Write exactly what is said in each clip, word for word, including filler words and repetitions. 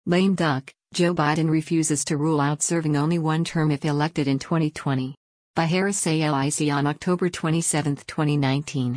Lame duck, Joe Biden refuses to rule out serving only one term if elected in twenty twenty. By Harris A L I C on October twenty-seventh, twenty nineteen.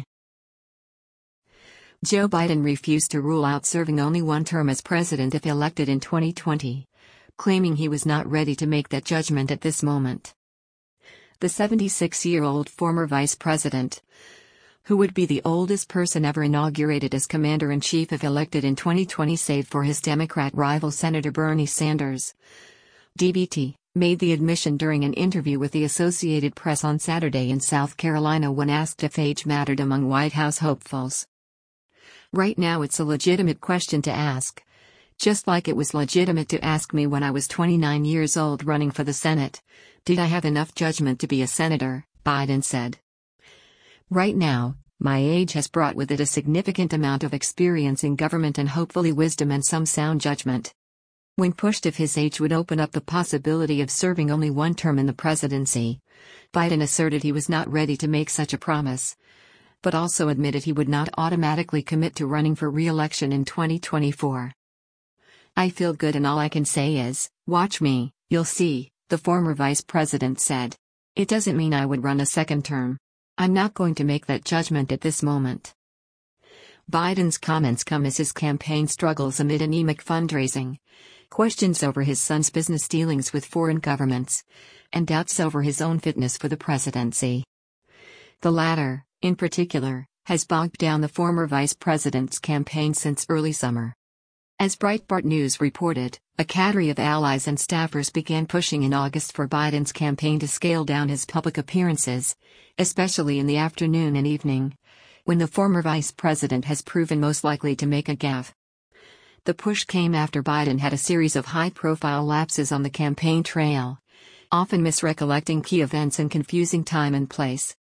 Joe Biden refused to rule out serving only one term as president if elected in twenty twenty, claiming he was not ready to make that judgment at this moment. The seventy-six-year-old former vice president, who would be the oldest person ever inaugurated as commander-in-chief if elected in twenty twenty save for his Democrat rival Senator Bernie Sanders, D B T, made the admission during an interview with the Associated Press on Saturday in South Carolina when asked if age mattered among White House hopefuls. Right now it's a legitimate question to ask, just like it was legitimate to ask me when I was twenty-nine years old running for the Senate, did I have enough judgment to be a senator, Biden said. Right now, my age has brought with it a significant amount of experience in government and hopefully wisdom and some sound judgment. When pushed if his age would open up the possibility of serving only one term in the presidency, Biden asserted he was not ready to make such a promise, but also admitted he would not automatically commit to running for re-election in twenty twenty-four. I feel good and all I can say is, watch me, you'll see, the former vice president said. It doesn't mean I would run a second term. I'm not going to make that judgment at this moment. Biden's comments come as his campaign struggles amid anemic fundraising, questions over his son's business dealings with foreign governments, and doubts over his own fitness for the presidency. The latter, in particular, has bogged down the former vice president's campaign since early summer. As Breitbart News reported, a cadre of allies and staffers began pushing in August for Biden's campaign to scale down his public appearances, especially in the afternoon and evening, when the former vice president has proven most likely to make a gaffe. The push came after Biden had a series of high-profile lapses on the campaign trail, often misrecollecting key events and confusing time and place.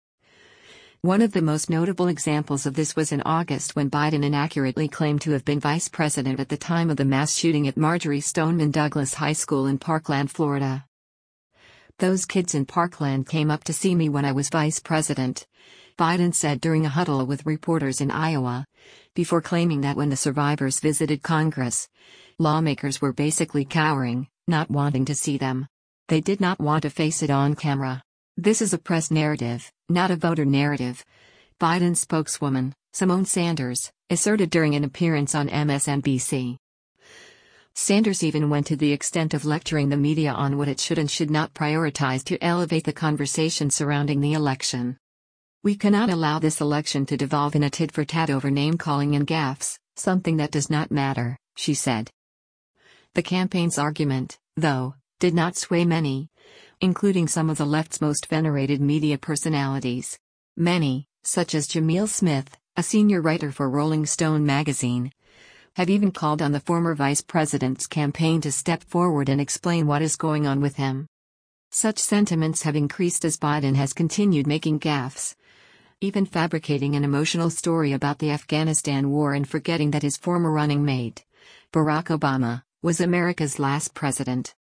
One of the most notable examples of this was in August when Biden inaccurately claimed to have been vice president at the time of the mass shooting at Marjory Stoneman Douglas High School in Parkland, Florida. Those kids in Parkland came up to see me when I was vice president, Biden said during a huddle with reporters in Iowa, before claiming that when the survivors visited Congress, lawmakers were basically cowering, not wanting to see them. They did not want to face it on camera. This is a press narrative, not a voter narrative, Biden's spokeswoman, Simone Sanders, asserted during an appearance on M S N B C. Sanders even went to the extent of lecturing the media on what it should and should not prioritize to elevate the conversation surrounding the election. We cannot allow this election to devolve in a tit-for-tat over name-calling and gaffes, something that does not matter, she said. The campaign's argument, though, did not sway many, including some of the left's most venerated media personalities. Many, such as Jamil Smith, a senior writer for Rolling Stone magazine, have even called on the former vice president's campaign to step forward and explain what is going on with him. Such sentiments have increased as Biden has continued making gaffes, even fabricating an emotional story about the Afghanistan war and forgetting that his former running mate, Barack Obama, was America's last president.